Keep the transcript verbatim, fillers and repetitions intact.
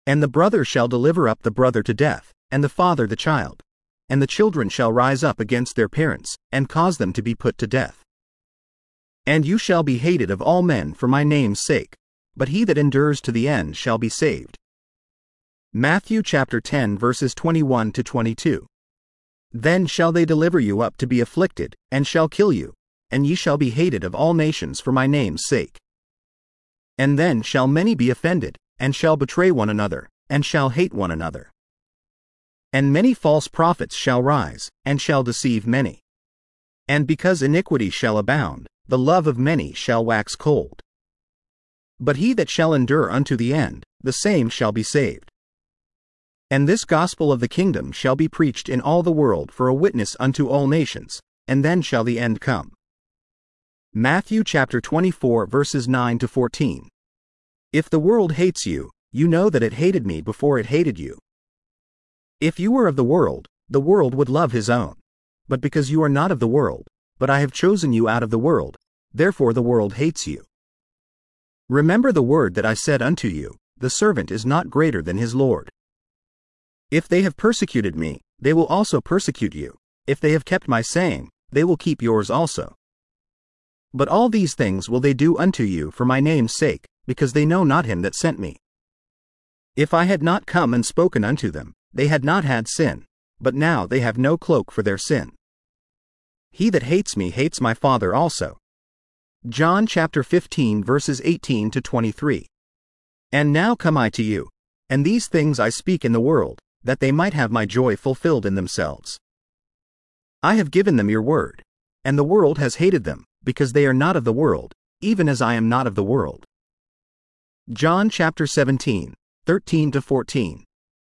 And the brother shall deliver up the brother to death, and the father the child. And the children shall rise up against their parents, and cause them to be put to death. And you shall be hated of all men for my name's sake, but he that endures to the end shall be saved. Matthew chapter ten verses twenty-one to twenty-two. Then shall they deliver you up to be afflicted, and shall kill you, and ye shall be hated of all nations for my name's sake. And then shall many be offended, and shall betray one another, and shall hate one another. And many false prophets shall rise, and shall deceive many. And because iniquity shall abound, the love of many shall wax cold. But he that shall endure unto the end, the same shall be saved. And this gospel of the kingdom shall be preached in all the world for a witness unto all nations, and then shall the end come. Matthew chapter twenty-four verses nine to fourteen. If the world hates you, you know that it hated me before it hated you. If you were of the world, the world would love his own. But because you are not of the world, but I have chosen you out of the world, therefore the world hates you. Remember the word that I said unto you, the servant is not greater than his Lord. If they have persecuted me, they will also persecute you. If they have kept my saying, they will keep yours also. But all these things will they do unto you for my name's sake, because they know not him that sent me. If I had not come and spoken unto them, they had not had sin, but now they have no cloak for their sin. He that hates me hates my Father also. John chapter fifteen verses eighteen to twenty-three. And now come I to you, and these things I speak in the world, that they might have my joy fulfilled in themselves. I have given them your word, and the world has hated them, because they are not of the world, even as I am not of the world. John chapter seventeen, thirteen to fourteen.